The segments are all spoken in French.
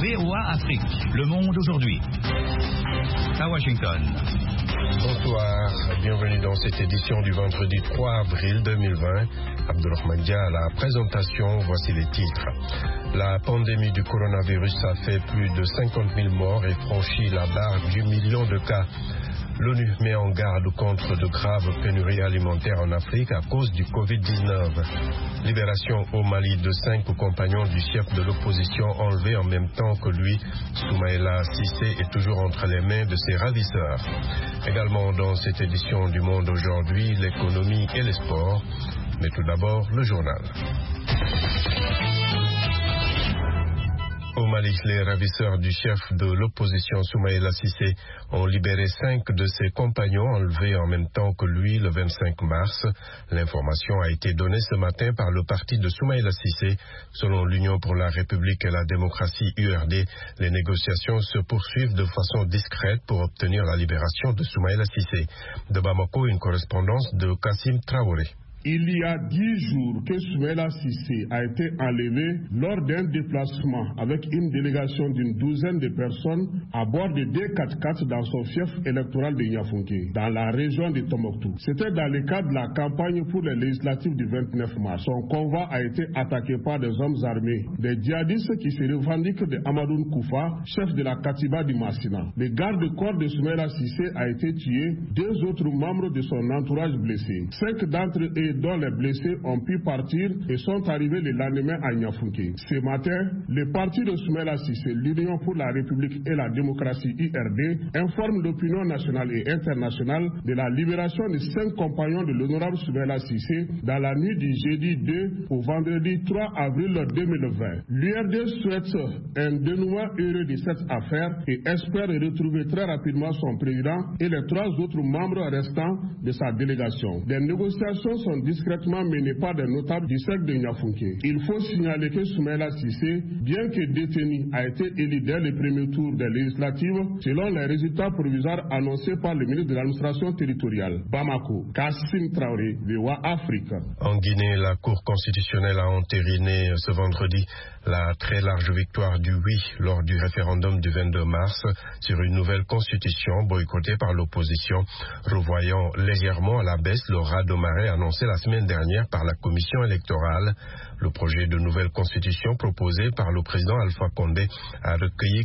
VOA Afrique, le monde aujourd'hui. À Washington. Bonsoir, bienvenue dans cette édition du vendredi 3 avril 2020. Abdourahmane Dia à la présentation, voici les titres. La pandémie du coronavirus a fait plus de 50 000 morts et franchi la barre du million de cas. L'ONU met en garde contre de graves pénuries alimentaires en Afrique à cause du Covid-19. Libération au Mali de 5 compagnons du chef de l'opposition enlevés en même temps que lui. Soumaïla Cissé est toujours entre les mains de ses ravisseurs. Également dans cette édition du Monde aujourd'hui, l'économie et les sports. Mais tout d'abord, le journal. Au Mali, les ravisseurs du chef de l'opposition Soumaïla Cissé ont libéré 5 de ses compagnons enlevés en même temps que lui le 25 mars. L'information a été donnée ce matin par le parti de Soumaïla Cissé. Selon l'Union pour la République et la démocratie URD, les négociations se poursuivent de façon discrète pour obtenir la libération de Soumaïla Cissé. De Bamako, une correspondance de Kassim Traoré. Il y a 10 jours que Soumaïla Cissé a été enlevé lors d'un déplacement avec une délégation d'une douzaine de personnes à bord de 2 4x4 dans son fief électoral de Niafunké, dans la région de Tombouctou. C'était dans le cadre de la campagne pour les législatives du 29 mars. Son convoi a été attaqué par des hommes armés, des djihadistes qui se revendiquent de Amadoun Koufa, chef de la Katiba du Massina. Le garde-corps de Soumaïla Cissé a été tué, 2 autres membres de son entourage blessés. 5 d'entre eux dont les blessés ont pu partir et sont arrivés le lendemain à Niafunké. Ce matin, le parti de Soumaïla Cissé, l'Union pour la République et la démocratie URD, informe l'opinion nationale et internationale de la libération de 5 compagnons de l'honorable Soumaïla Cissé dans la nuit du jeudi 2 au vendredi 3 avril 2020. L'URD souhaite un dénouement heureux de cette affaire et espère retrouver très rapidement son président et les 3 autres membres restants de sa délégation. Des négociations sont discrètement menées par des notables du cercle de Niafunké. Il faut signaler que Soumaïla Cissé, bien que détenu, a été élu dès le premier tour des législatives selon les résultats provisoires annoncés par le ministre de l'administration territoriale. Bamako, Kassim Traoré, VOA Afrique. En Guinée, la Cour constitutionnelle a entériné ce vendredi la très large victoire du oui lors du référendum du 22 mars sur une nouvelle constitution boycottée par l'opposition, revoyant légèrement à la baisse le raz-de-marée annoncé la semaine dernière par la commission électorale. Le projet de nouvelle constitution proposé par le président Alpha Condé a recueilli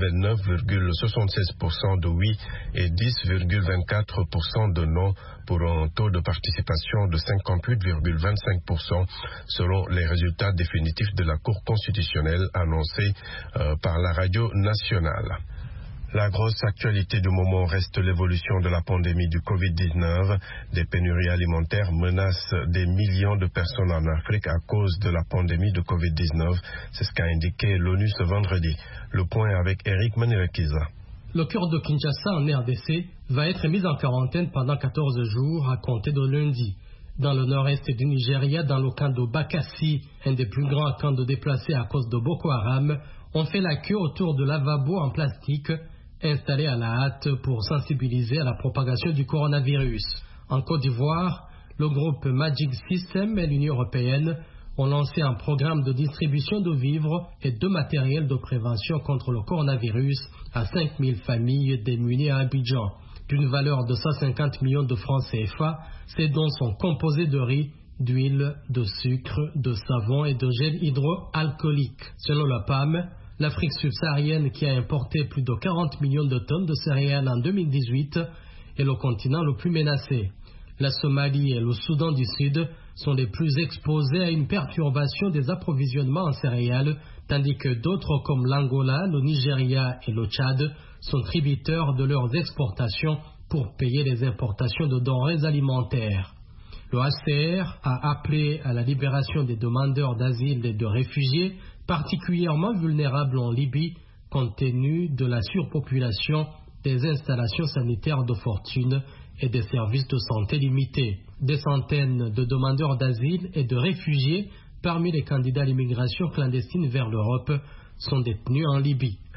89,76% de oui et 10,24% de non pour un taux de participation de 58,25% selon les résultats définitifs de la Cour constitutionnelle annoncés par la radio nationale. La grosse actualité du moment reste l'évolution de la pandémie du Covid-19. Des pénuries alimentaires menacent des millions de personnes en Afrique à cause de la pandémie de Covid-19. C'est ce qu'a indiqué l'ONU ce vendredi. Le point avec Eric Manirekiza. Le cœur de Kinshasa en RDC va être mis en quarantaine pendant 14 jours à compter de lundi. Dans le nord-est du Nigeria, dans le camp de Bakassi, un des plus grands camps de déplacés à cause de Boko Haram, on fait la queue autour de lavabos en plastique installés à la hâte pour sensibiliser à la propagation du coronavirus. En Côte d'Ivoire, le groupe Magic System et l'Union européenne ont lancé un programme de distribution de vivres et de matériel de prévention contre le coronavirus à 5000 familles démunies à Abidjan. D'une valeur de 150 millions de francs CFA, ces dons sont composés de riz, d'huile, de sucre, de savon et de gel hydroalcoolique. Selon la PAM, l'Afrique subsaharienne, qui a importé plus de 40 millions de tonnes de céréales en 2018, est le continent le plus menacé. La Somalie et le Soudan du Sud sont les plus exposés à une perturbation des approvisionnements en céréales, tandis que d'autres comme l'Angola, le Nigeria et le Tchad sont tributaires de leurs exportations pour payer les importations de denrées alimentaires. Le HCR a appelé à la libération des demandeurs d'asile et de réfugiés particulièrement vulnérables en Libye, compte tenu de la surpopulation, des installations sanitaires de fortune et des services de santé limités. Des centaines de demandeurs d'asile et de réfugiés parmi les candidats à l'immigration clandestine vers l'Europe sont détenus en Libye.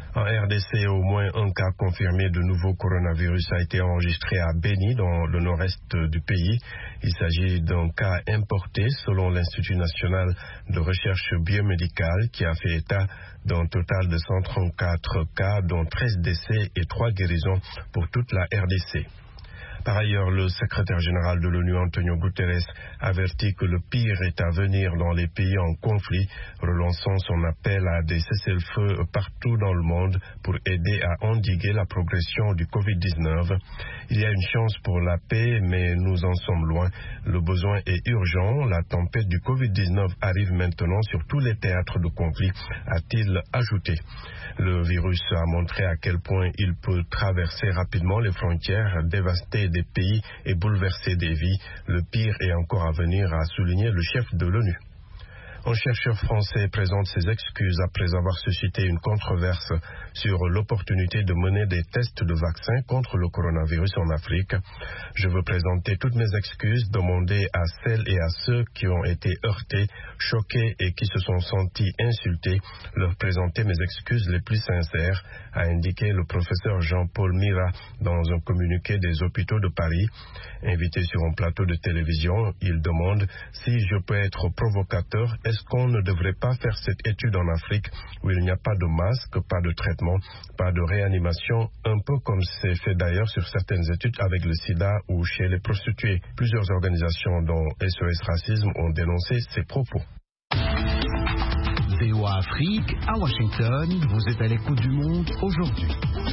En RDC, au moins un cas confirmé de nouveau coronavirus a été enregistré à Beni, dans le nord-est du pays. Il s'agit d'un cas importé selon l'Institut national de recherche biomédicale qui a fait état d'un total de 134 cas, dont 13 décès et 3 guérisons pour toute la RDC. Par ailleurs, le secrétaire général de l'ONU, Antonio Guterres, avertit que le pire est à venir dans les pays en conflit, relançant son appel à des cessez-le-feu partout dans le monde pour aider à endiguer la progression du Covid-19. Il y a une chance pour la paix, mais nous en sommes loin. Le besoin est urgent. La tempête du Covid-19 arrive maintenant sur tous les théâtres de conflit, a-t-il ajouté. Le virus a montré à quel point il peut traverser rapidement les frontières, dévaster des pays et bouleverser des vies. Le pire est encore à venir, a souligné le chef de l'ONU. Un chercheur français présente ses excuses après avoir suscité une controverse sur l'opportunité de mener des tests de vaccins contre le coronavirus en Afrique. Je veux présenter toutes mes excuses, demander à celles et à ceux qui ont été heurtés, choqués et qui se sont sentis insultés, leur présenter mes excuses les plus sincères, a indiqué le professeur Jean-Paul Mira dans un communiqué des hôpitaux de Paris. Invité sur un plateau de télévision, il demande si je peux être provocateur. Est-ce qu'on ne devrait pas faire cette étude en Afrique où il n'y a pas de masque, pas de traitement, pas de réanimation, un peu comme c'est fait d'ailleurs sur certaines études avec le sida ou chez les prostituées. Plusieurs organisations dont SOS Racisme ont dénoncé ces propos. VOA Afrique, à Washington, vous êtes à l'écoute du monde aujourd'hui.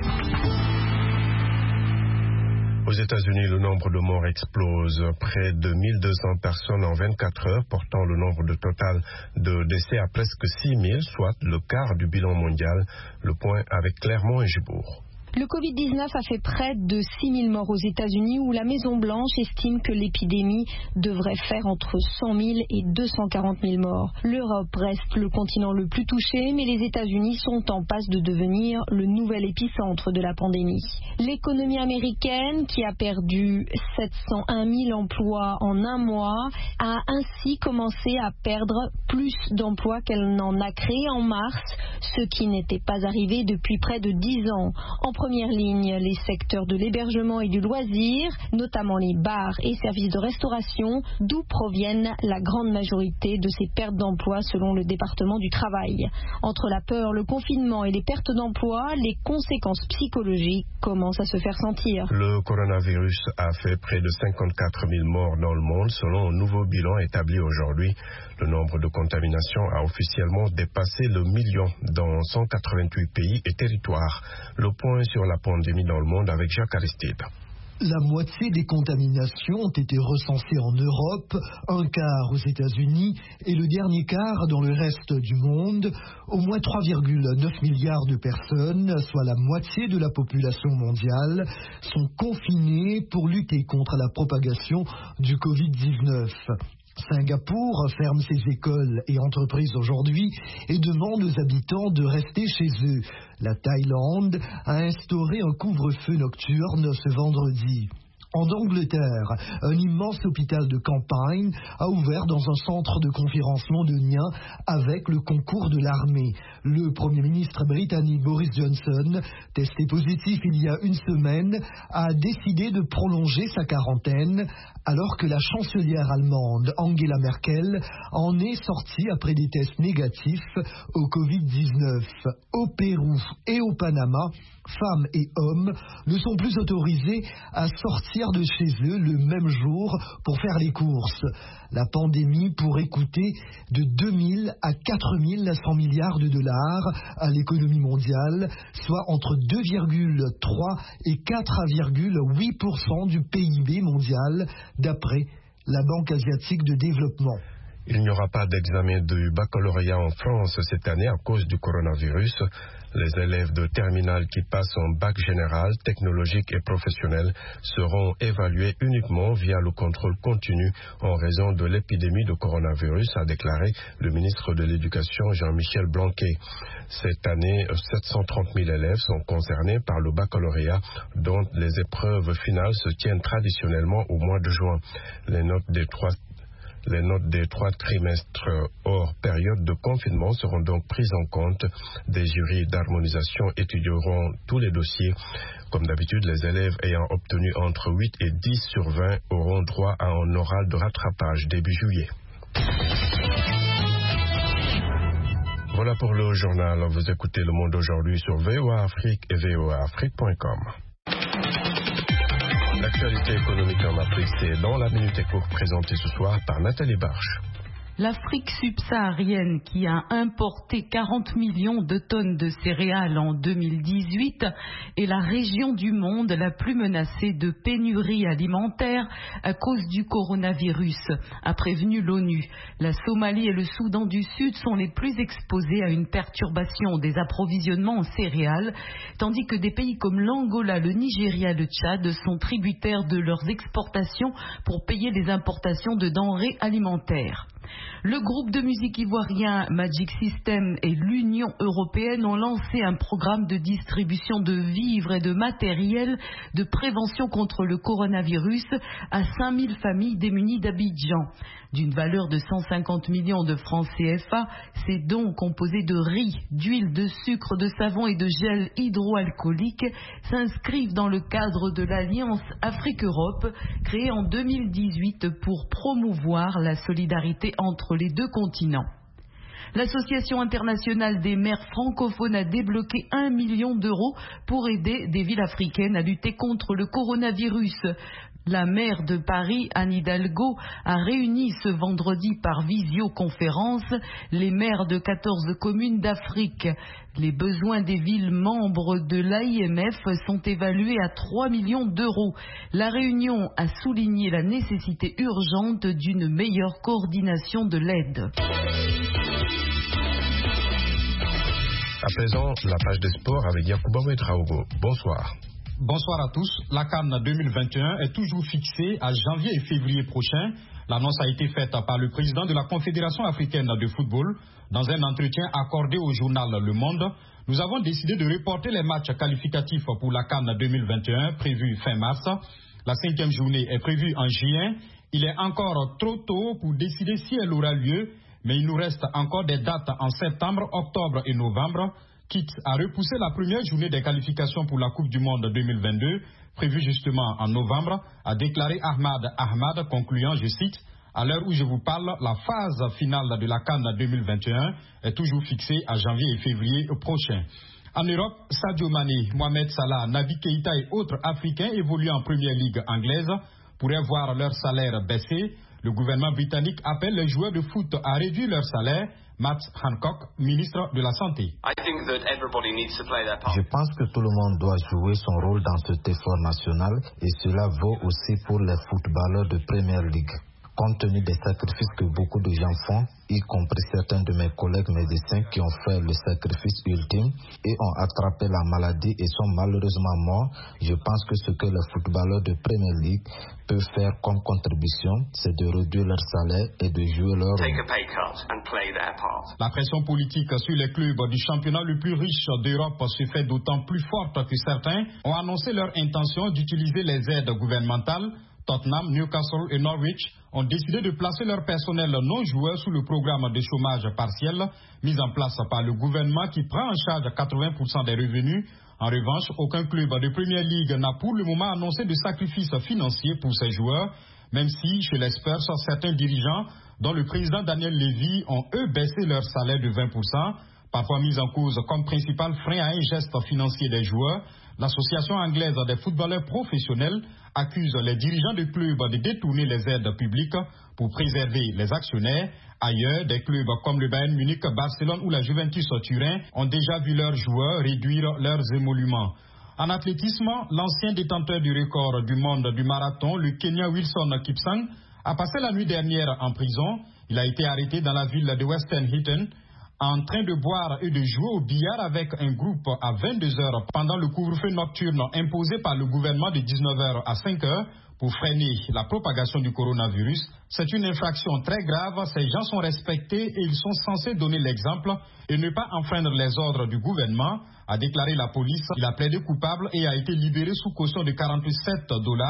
Aux États-Unis, le nombre de morts explose. Près de 1200 personnes en 24 heures, portant le nombre total de décès à presque 6000, soit le quart du bilan mondial. Le point avec Clermont et Gibourg. Le Covid-19 a fait près de 6000 morts aux États-Unis, où la Maison-Blanche estime que l'épidémie devrait faire entre 100 000 et 240 000 morts. L'Europe reste le continent le plus touché, mais les États-Unis sont en passe de devenir le nouvel épicentre de la pandémie. L'économie américaine, qui a perdu 701 000 emplois en un mois, a ainsi commencé à perdre plus d'emplois qu'elle n'en a créé en mars, ce qui n'était pas arrivé depuis près de 10 ans. En première ligne, les secteurs de l'hébergement et du loisir, notamment les bars et services de restauration, d'où proviennent la grande majorité de ces pertes d'emploi selon le département du travail. Entre la peur, le confinement et les pertes d'emploi, les conséquences psychologiques commencent à se faire sentir. Le coronavirus a fait près de 54 000 morts dans le monde selon un nouveau bilan établi aujourd'hui. Le nombre de contaminations a officiellement dépassé le million dans 188 pays et territoires. Le point sur la pandémie dans le monde avec Jacques Aristide. La moitié des contaminations ont été recensées en Europe, un quart aux États-Unis et le dernier quart dans le reste du monde. Au moins 3,9 milliards de personnes, soit la moitié de la population mondiale, sont confinées pour lutter contre la propagation du Covid-19. Singapour ferme ses écoles et entreprises aujourd'hui et demande aux habitants de rester chez eux. La Thaïlande a instauré un couvre-feu nocturne ce vendredi. En Angleterre, un immense hôpital de campagne a ouvert dans un centre de conférence londonien avec le concours de l'armée. Le Premier ministre britannique Boris Johnson, testé positif il y a une semaine, a décidé de prolonger sa quarantaine alors que la chancelière allemande Angela Merkel en est sortie après des tests négatifs au Covid-19. Au Pérou et au Panama, femmes et hommes ne sont plus autorisés à sortir de chez eux le même jour pour faire les courses. La pandémie pourrait coûter de 2 000 à 4 100 milliards de dollars à l'économie mondiale, soit entre 2,3 et 4,8% du PIB mondial, d'après la Banque asiatique de développement. Il n'y aura pas d'examen du baccalauréat en France cette année à cause du coronavirus. Les élèves de terminale qui passent en bac général, technologique et professionnel seront évalués uniquement via le contrôle continu en raison de l'épidémie de coronavirus, a déclaré le ministre de l'Éducation Jean-Michel Blanquer. Cette année, 730 000 élèves sont concernés par le baccalauréat, dont les épreuves finales se tiennent traditionnellement au mois de juin. Les notes des 3 trimestres hors période de confinement seront donc prises en compte. Des jurys d'harmonisation étudieront tous les dossiers. Comme d'habitude, les élèves ayant obtenu entre 8 et 10 sur 20 auront droit à un oral de rattrapage début juillet. Voilà pour le journal. Vous écoutez Le Monde aujourd'hui sur VOA Afrique et voaafrique.com. L'actualité économique en Afrique, c'est dans la Minute Éco présentée ce soir par Nathalie Barche. L'Afrique subsaharienne, qui a importé 40 millions de tonnes de céréales en 2018, est la région du monde la plus menacée de pénurie alimentaire à cause du coronavirus, a prévenu l'ONU. La Somalie et le Soudan du Sud sont les plus exposés à une perturbation des approvisionnements en céréales, tandis que des pays comme l'Angola, le Nigeria et le Tchad sont tributaires de leurs exportations pour payer les importations de denrées alimentaires. Le groupe de musique ivoirien Magic System et l'Union européenne ont lancé un programme de distribution de vivres et de matériel de prévention contre le coronavirus à 5000 familles démunies d'Abidjan. D'une valeur de 150 millions de francs CFA, ces dons composés de riz, d'huile, de sucre, de savon et de gel hydroalcoolique s'inscrivent dans le cadre de l'Alliance Afrique-Europe créée en 2018 pour promouvoir la solidarité entre les deux continents. L'Association internationale des maires francophones a débloqué 1 million d'euros pour aider des villes africaines à lutter contre le coronavirus. La maire de Paris, Anne Hidalgo, a réuni ce vendredi par visioconférence les maires de 14 communes d'Afrique. Les besoins des villes membres de l'AIMF sont évalués à 3 millions d'euros. La réunion a souligné la nécessité urgente d'une meilleure coordination de l'aide. À présent, la page des sports avec Yacouba Ouedraogo. Bonsoir. Bonsoir à tous. La CAN 2021 est toujours fixée à janvier et février prochain. L'annonce a été faite par le président de la Confédération africaine de football. Dans un entretien accordé au journal Le Monde, nous avons décidé de reporter les matchs qualificatifs pour la CAN 2021 prévus fin mars. La 5e journée est prévue en juin. Il est encore trop tôt pour décider si elle aura lieu, mais il nous reste encore des dates en septembre, octobre et novembre, quitte à repousser la première journée des qualifications pour la Coupe du Monde 2022, prévue justement en novembre, a déclaré Ahmad, concluant, je cite, « À l'heure où je vous parle, la phase finale de la CAN 2021 est toujours fixée à janvier et février prochain. » En Europe, Sadio Mané, Mohamed Salah, Naby Keïta et autres Africains évoluant en Première Ligue anglaise pourraient voir leur salaire baisser. Le gouvernement britannique appelle les joueurs de foot à réduire leur salaire. Matt Hancock, ministre de la Santé. Je pense que tout le monde doit jouer son rôle dans cet effort national et cela vaut aussi pour les footballeurs de Premier League. Compte tenu des sacrifices que beaucoup de gens font, y compris certains de mes collègues médecins qui ont fait le sacrifice ultime et ont attrapé la maladie et sont malheureusement morts, je pense que ce que les footballeurs de Premier League peuvent faire comme contribution, c'est de réduire leur salaire et de jouer leur rôle. La pression politique sur les clubs du championnat le plus riche d'Europe se fait d'autant plus forte que certains ont annoncé leur intention d'utiliser les aides gouvernementales. Tottenham, Newcastle et Norwich ont décidé de placer leur personnel non-joueur sous le programme de chômage partiel mis en place par le gouvernement qui prend en charge 80% des revenus. En revanche, aucun club de Premier League n'a pour le moment annoncé de sacrifice financier pour ses joueurs, même si chez les Spurs, certains dirigeants, dont le président Daniel Levy, ont eux baissé leur salaire de 20%, parfois mis en cause comme principal frein à un geste financier des joueurs. L'Association anglaise des footballeurs professionnels accuse les dirigeants de clubs de détourner les aides publiques pour préserver les actionnaires. Ailleurs, des clubs comme le Bayern Munich, Barcelone ou la Juventus Turin ont déjà vu leurs joueurs réduire leurs émoluments. En athlétisme, l'ancien détenteur du record du monde du marathon, le Kenyan Wilson Kipsang, a passé la nuit dernière en prison. Il a été arrêté dans la ville de Western Heaton en train de boire et de jouer au billard avec un groupe à 22h pendant le couvre-feu nocturne imposé par le gouvernement de 19h à 5h pour freiner la propagation du coronavirus. C'est une infraction très grave, ces gens sont respectés et ils sont censés donner l'exemple et ne pas enfreindre les ordres du gouvernement, a déclaré la police. Il a plaidé coupable et a été libéré sous caution de $47.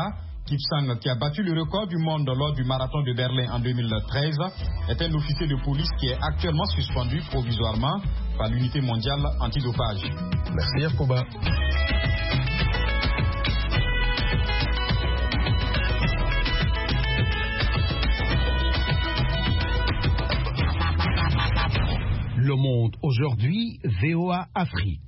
Kipsang, qui a battu le record du monde lors du marathon de Berlin en 2013, est un officier de police qui est actuellement suspendu provisoirement par l'unité mondiale antidopage. Merci Yacouba. Le Monde aujourd'hui, VOA Afrique.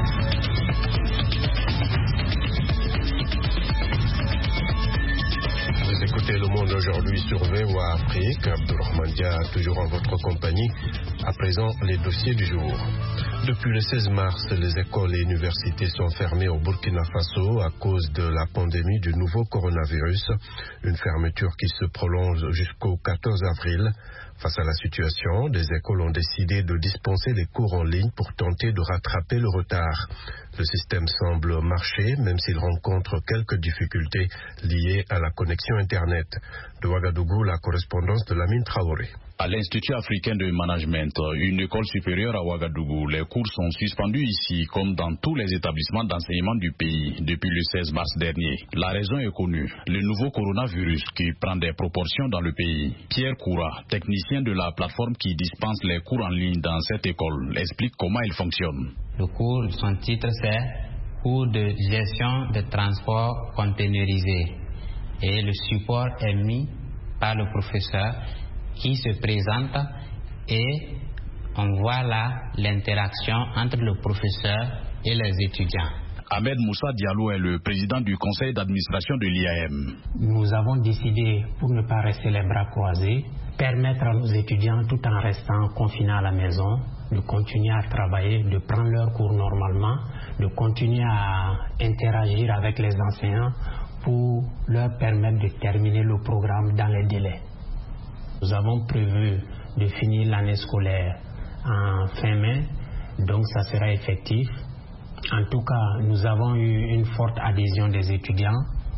Vous écoutez Le Monde aujourd'hui sur VOA Afrique. Abdourahmane Dia, toujours en votre compagnie. À présent, les dossiers du jour. Depuis le 16 mars, les écoles et universités sont fermées au Burkina Faso à cause de la pandémie du nouveau coronavirus. Une fermeture qui se prolonge jusqu'au 14 avril. Face à la situation, des écoles ont décidé de dispenser les cours en ligne pour tenter de rattraper le retard. Le système semble marcher, même s'il rencontre quelques difficultés liées à la connexion Internet. De Ouagadougou, la correspondance de Lamine Traoré. À l'Institut africain de management, une école supérieure à Ouagadougou, les cours sont suspendus ici comme dans tous les établissements d'enseignement du pays depuis le 16 mars dernier. La raison est connue, le nouveau coronavirus qui prend des proportions dans le pays. Pierre Koura, technicien de la plateforme qui dispense les cours en ligne dans cette école, explique comment il fonctionne. Le cours, son titre c'est cours de gestion de transport containerisé et le support est mis par le professeur qui se présente et on voit là l'interaction entre le professeur et les étudiants. Ahmed Moussa Diallo est le président du conseil d'administration de l'IAM. Nous avons décidé, pour ne pas rester les bras croisés, permettre à nos étudiants, tout en restant confinés à la maison, de continuer à travailler, de prendre leurs cours normalement, de continuer à interagir avec les enseignants pour leur permettre de terminer le programme dans les délais. Nous avons prévu de finir l'année scolaire en fin mai, donc ça sera effectif. En tout cas, nous avons eu une forte adhésion des étudiants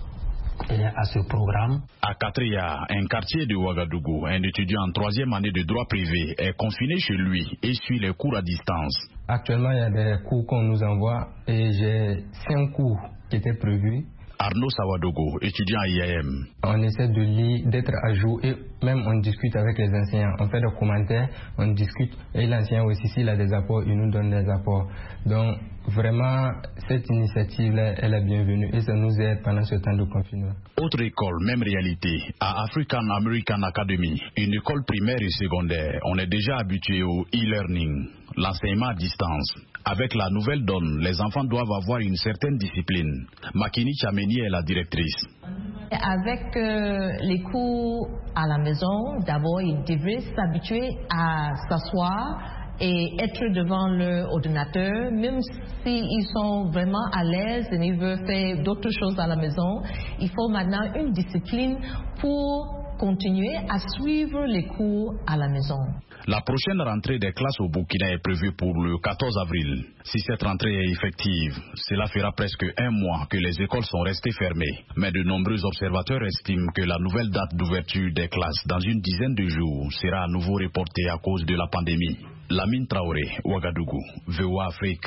à ce programme. À Katria, un quartier de Ouagadougou, un étudiant en 3e année de droit privé est confiné chez lui et suit les cours à distance. Actuellement, il y a des cours qu'on nous envoie et j'ai 5 cours qui étaient prévus. Arnaud Sawadogo, étudiant à IAM. On essaie de lire, d'être à jour et même on discute avec les enseignants. On fait des commentaires, on discute et l'enseignant aussi, s'il a des apports, il nous donne des apports. Donc vraiment, cette initiative-là, elle est bienvenue et ça nous aide pendant ce temps de confinement. Autre école, même réalité, à African American Academy, une école primaire et secondaire. On est déjà habitué au e-learning, l'enseignement à distance. Avec la nouvelle donne, les enfants doivent avoir une certaine discipline. Makini Chameni est la directrice. Avec les cours à la maison, d'abord, ils devraient s'habituer à s'asseoir et être devant l'ordinateur, même s'ils sont vraiment à l'aise et ils veulent faire d'autres choses à la maison. Il faut maintenant une discipline pour continuer à suivre les cours à la maison. La prochaine rentrée des classes au Burkina est prévue pour le 14 avril. Si cette rentrée est effective, cela fera presque un mois que les écoles sont restées fermées. Mais de nombreux observateurs estiment que la nouvelle date d'ouverture des classes dans une dizaine de jours sera à nouveau reportée à cause de la pandémie. Lamine Traoré, Ouagadougou, VOA Afrique.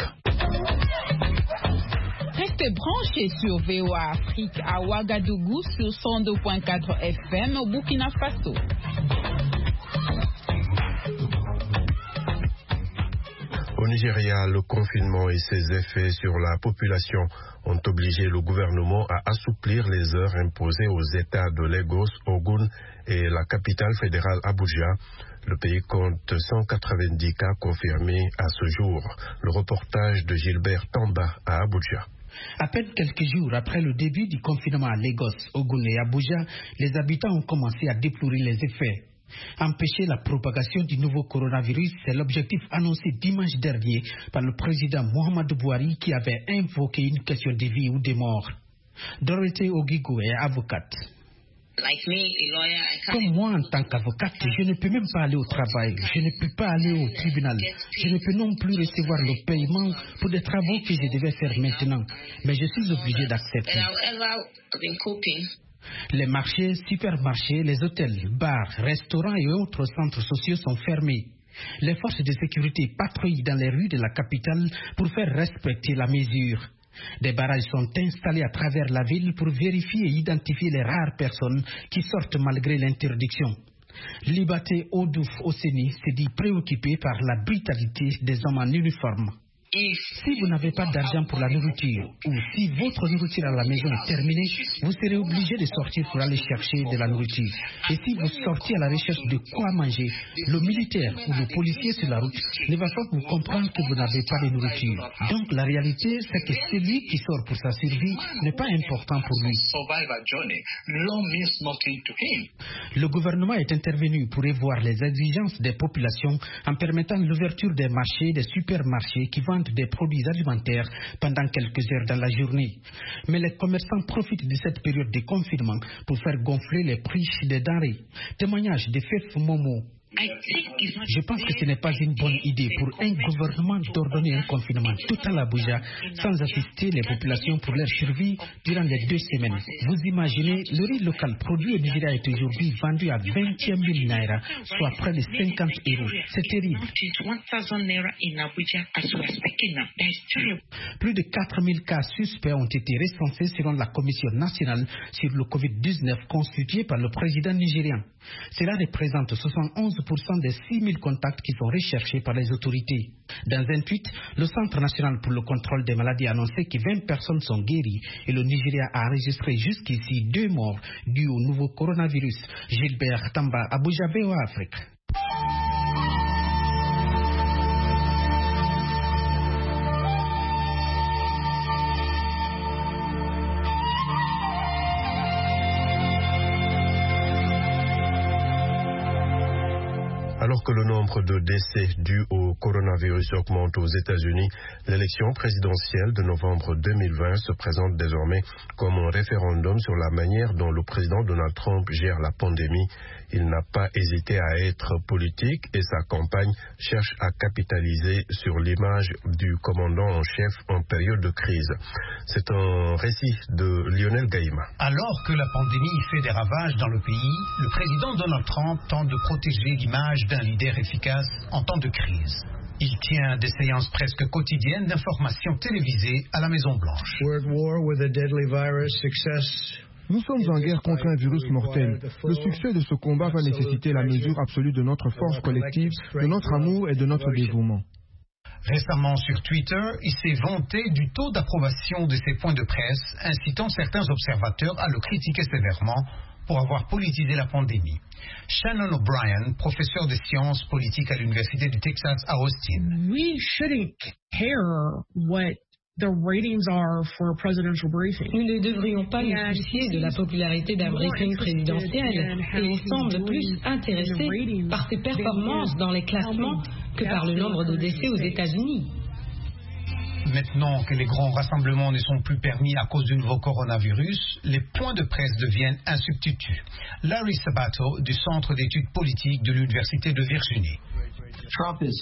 Restez branchés sur VOA Afrique à Ouagadougou sur 102.4 FM au Burkina Faso. Au Nigeria, le confinement et ses effets sur la population ont obligé le gouvernement à assouplir les heures imposées aux États de Lagos, Ogun et la capitale fédérale Abuja. Le pays compte 190 cas confirmés à ce jour. Le reportage de Gilbert Tamba à Abuja. À peine quelques jours après le début du confinement à Lagos, Ogun et Abuja, les habitants ont commencé à déplorer les effets. Empêcher la propagation du nouveau coronavirus, c'est l'objectif annoncé dimanche dernier par le président Muhammadu Buhari qui avait invoqué une question de vie ou de mort. Dorothée Ogigo est avocate. Comme moi, en tant qu'avocate, je ne peux même pas aller au travail, je ne peux pas aller au tribunal, je ne peux non plus recevoir le paiement pour des travaux que je devais faire maintenant, mais je suis obligé d'accepter. Les marchés, supermarchés, les hôtels, bars, restaurants et autres centres sociaux sont fermés. Les forces de sécurité patrouillent dans les rues de la capitale pour faire respecter la mesure. Des barrages sont installés à travers la ville pour vérifier et identifier les rares personnes qui sortent malgré l'interdiction. Libaté Odouf Oseni s'est dit préoccupé par la brutalité des hommes en uniforme. Si vous n'avez pas d'argent pour la nourriture ou si votre nourriture à la maison est terminée, vous serez obligé de sortir pour aller chercher de la nourriture. Et si vous sortez à la recherche de quoi manger, le militaire ou le policier sur la route ne va pas vous comprendre que vous n'avez pas de nourriture. Donc la réalité, c'est que celui qui sort pour sa survie n'est pas important pour lui. Le gouvernement est intervenu pour revoir les exigences des populations en permettant l'ouverture des marchés, des supermarchés qui vendent des produits alimentaires pendant quelques heures dans la journée. Mais les commerçants profitent de cette période de confinement pour faire gonfler les prix des denrées. Témoignage de Fef Momo. Je pense que ce n'est pas une bonne idée pour un gouvernement d'ordonner un confinement total à Abuja sans assister les populations pour leur survie durant les 2 semaines. Vous imaginez, le riz local produit au Nigeria est aujourd'hui vendu à 21 000 naira, soit près de 50 €. C'est terrible. Plus de 4 000 cas suspects ont été recensés selon la Commission nationale sur le Covid-19 constituée par le président nigérian. Cela représente 71% des 6 000 contacts qui sont recherchés par les autorités. Dans un tweet, le Centre national pour le contrôle des maladies a annoncé que 20 personnes sont guéries et le Nigeria a enregistré jusqu'ici 2 morts dus au nouveau coronavirus. Gilbert Tamba, Abuja, VOA Afrique. Alors que le nombre de décès dus au coronavirus augmente aux États-Unis, l'élection présidentielle de novembre 2020 se présente désormais comme un référendum sur la manière dont le président Donald Trump gère la pandémie. Il n'a pas hésité à être politique et sa campagne cherche à capitaliser sur l'image du commandant en chef en période de crise. C'est un récit de Lionel Gaïma. Alors que la pandémie fait des ravages dans le pays, le président Donald Trump tente de protéger l'image d'un leader efficace en temps de crise. Il tient des séances presque quotidiennes d'information télévisée à la Maison-Blanche. Nous sommes en guerre contre un virus mortel. Le succès de ce combat va nécessiter la mesure absolue de notre force collective, de notre amour et de notre dévouement. Récemment sur Twitter, il s'est vanté du taux d'approbation de ses points de presse, incitant certains observateurs à le critiquer sévèrement pour avoir politisé la pandémie. Shannon O'Brien, professeur de sciences politiques à l'Université du Texas à Austin. We shouldn't care what the ratings are for a presidential briefing. Nous ne devrions pas nous soucier de la popularité d'un briefing présidentiel et il semble plus intéressé par ses performances dans les classements que par le nombre de décès aux États-Unis. Maintenant que les grands rassemblements ne sont plus permis à cause du nouveau coronavirus, les points de presse deviennent un substitut. Larry Sabato du Centre d'études politiques de l'Université de Virginie. Trump utilise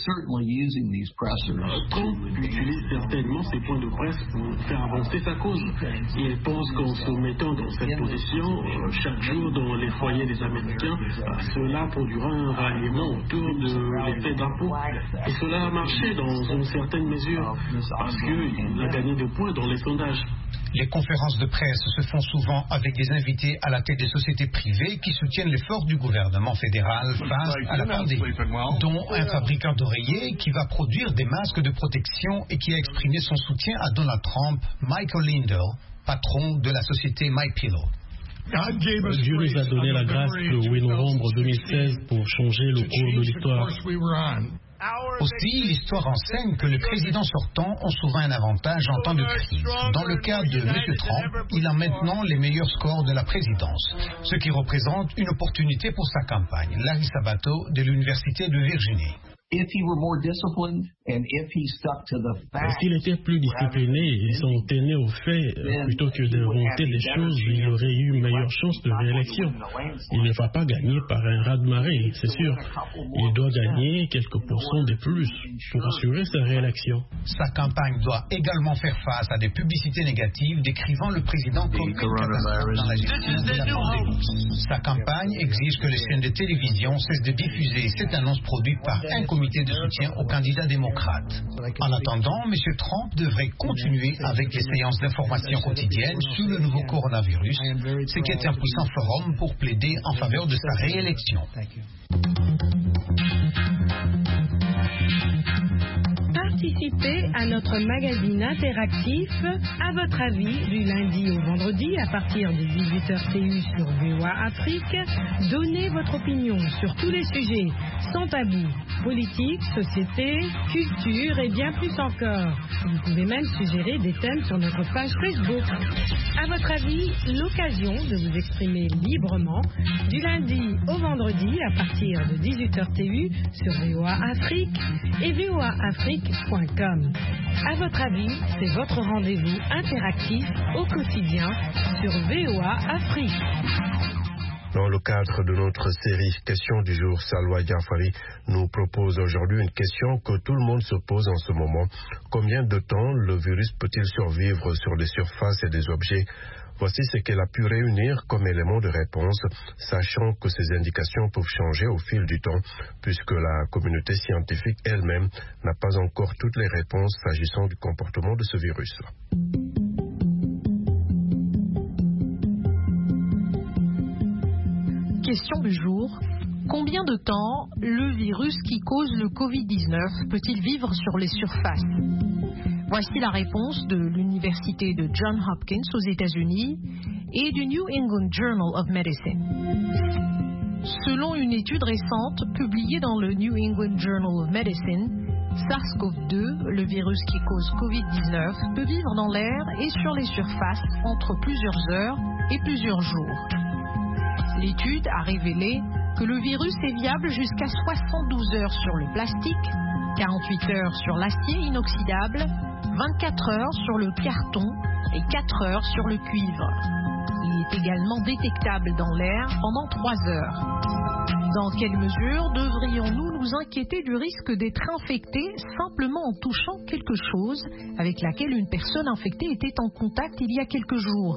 certainement ces points de presse pour faire avancer sa cause. Il pense qu'en se mettant dans cette position, chaque jour dans les foyers des Américains, cela produira un ralliement autour de l'effet d'impôt. Et cela a marché dans une certaine mesure, parce qu'il a gagné des points dans les sondages. Les conférences de presse se font souvent avec des invités à la tête des sociétés privées qui soutiennent l'effort du gouvernement fédéral face à la pandémie, dont un fabricant d'oreillers qui va produire des masques de protection et qui a exprimé son soutien à Donald Trump, Michael Lindell, patron de la société MyPillow. Dieu nous a donné la grâce le 8 novembre 2016 pour changer le cours de l'histoire. Aussi, l'histoire enseigne que les présidents sortants ont souvent un avantage en temps de crise. Dans le cas de M. Trump, il a maintenant les meilleurs scores de la présidence, ce qui représente une opportunité pour sa campagne. Larry Sabato de l'Université de Virginie. S'il était plus discipliné et s'en tenait aux faits, plutôt que de vanter des choses, il aurait eu une meilleure chance de réélection. Il ne va pas gagner par un raz-de-marée, c'est sûr. Il doit gagner quelques pourcents de plus pour assurer sa réélection. Sa campagne doit également faire face à des publicités négatives décrivant le président comme une catastrophe dans la gestion de la pandémie. Sa campagne exige que les chaînes de télévision cessent de diffuser cette annonce produite par un comité de soutien aux candidats démocrates. démocrates. En attendant, M. Trump devrait continuer avec les séances d'information quotidiennes sur le nouveau coronavirus, ce qui est un puissant forum pour plaider en faveur de sa réélection. Participez à notre magazine interactif À votre avis du lundi au vendredi à partir de 18h TU sur VOA Afrique. Donnez votre opinion sur tous les sujets sans tabou, politique, société, culture et bien plus encore. Vous pouvez même suggérer des thèmes sur notre page Facebook. À votre avis, l'occasion de vous exprimer librement du lundi au vendredi à partir de 18h TU sur VOA Afrique et voaafrique.com. À votre avis, c'est votre rendez-vous interactif au quotidien sur VOA Afrique. Dans le cadre de notre série Questions du jour, Salwa Jafari nous propose aujourd'hui une question que tout le monde se pose en ce moment. Combien de temps le virus peut-il survivre sur les surfaces et des objets? Voici ce qu'elle a pu réunir comme élément de réponse, sachant que ces indications peuvent changer au fil du temps, puisque la communauté scientifique elle-même n'a pas encore toutes les réponses s'agissant du comportement de ce virus. Question du jour. Combien de temps le virus qui cause le Covid-19 peut-il vivre sur les surfaces? Voici la réponse de l'université de Johns Hopkins aux États-Unis et du New England Journal of Medicine. Selon une étude récente publiée dans le New England Journal of Medicine, SARS-CoV-2, le virus qui cause Covid-19, peut vivre dans l'air et sur les surfaces entre plusieurs heures et plusieurs jours. L'étude a révélé que le virus est viable jusqu'à 72 heures sur le plastique, 48 heures sur l'acier inoxydable, 24 heures sur le carton et 4 heures sur le cuivre. Il est également détectable dans l'air pendant 3 heures. Dans quelle mesure devrions-nous nous inquiéter du risque d'être infecté simplement en touchant quelque chose avec laquelle une personne infectée était en contact il y a quelques jours?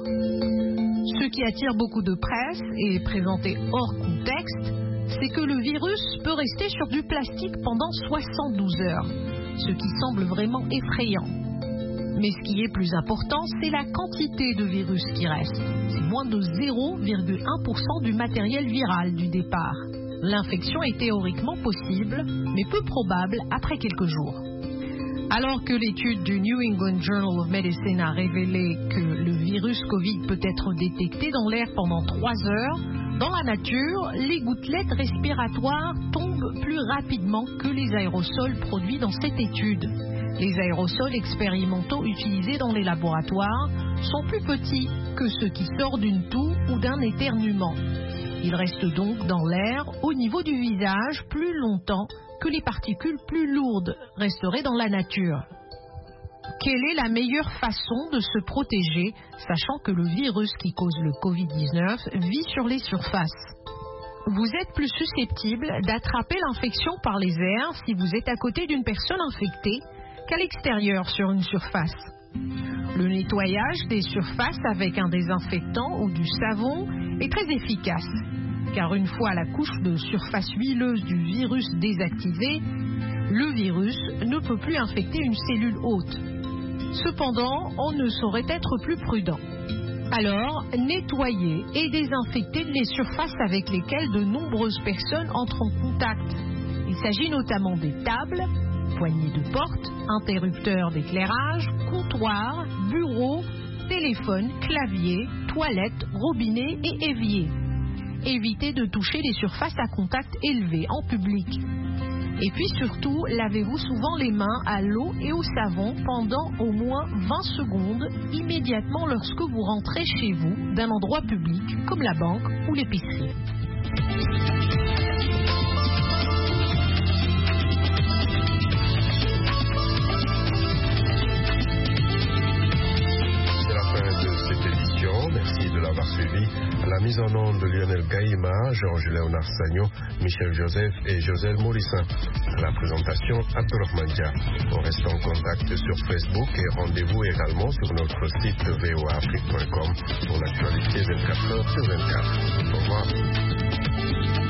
Ce qui attire beaucoup de presse et est présenté hors contexte, c'est que le virus peut rester sur du plastique pendant 72 heures, ce qui semble vraiment effrayant. Mais ce qui est plus important, c'est la quantité de virus qui reste. C'est moins de 0,1% du matériel viral du départ. L'infection est théoriquement possible, mais peu probable après quelques jours. Alors que l'étude du New England Journal of Medicine a révélé que le virus Covid peut être détecté dans l'air pendant 3 heures, dans la nature, les gouttelettes respiratoires tombent plus rapidement que les aérosols produits dans cette étude. Les aérosols expérimentaux utilisés dans les laboratoires sont plus petits que ceux qui sortent d'une toux ou d'un éternuement. Ils restent donc dans l'air au niveau du visage plus longtemps que les particules plus lourdes resteraient dans la nature. Quelle est la meilleure façon de se protéger, sachant que le virus qui cause le Covid-19 vit sur les surfaces? Vous êtes plus susceptible d'attraper l'infection par les airs si vous êtes à côté d'une personne infectée qu'à l'extérieur sur une surface. Le nettoyage des surfaces avec un désinfectant ou du savon est très efficace, car une fois la couche de surface huileuse du virus désactivée, le virus ne peut plus infecter une cellule hôte. Cependant, on ne saurait être plus prudent. Alors, nettoyez et désinfectez les surfaces avec lesquelles de nombreuses personnes entrent en contact. Il s'agit notamment des tables, poignées de porte, interrupteurs d'éclairage, comptoirs, bureaux, téléphones, claviers, toilettes, robinets et éviers. Évitez de toucher les surfaces à contact élevé en public. Et puis surtout, lavez-vous souvent les mains à l'eau et au savon pendant au moins 20 secondes immédiatement lorsque vous rentrez chez vous d'un endroit public comme la banque ou l'épicerie. Merci de l'avoir suivi. À la mise en onde de Lionel Gaïma, Georges-Léonard Sagnon, Michel Joseph et Joselle Morissin. À la présentation, Abdulrahman Dia. On reste en contact sur Facebook et rendez-vous également sur notre site voaafrique.com pour l'actualité 24h sur 24. Au revoir.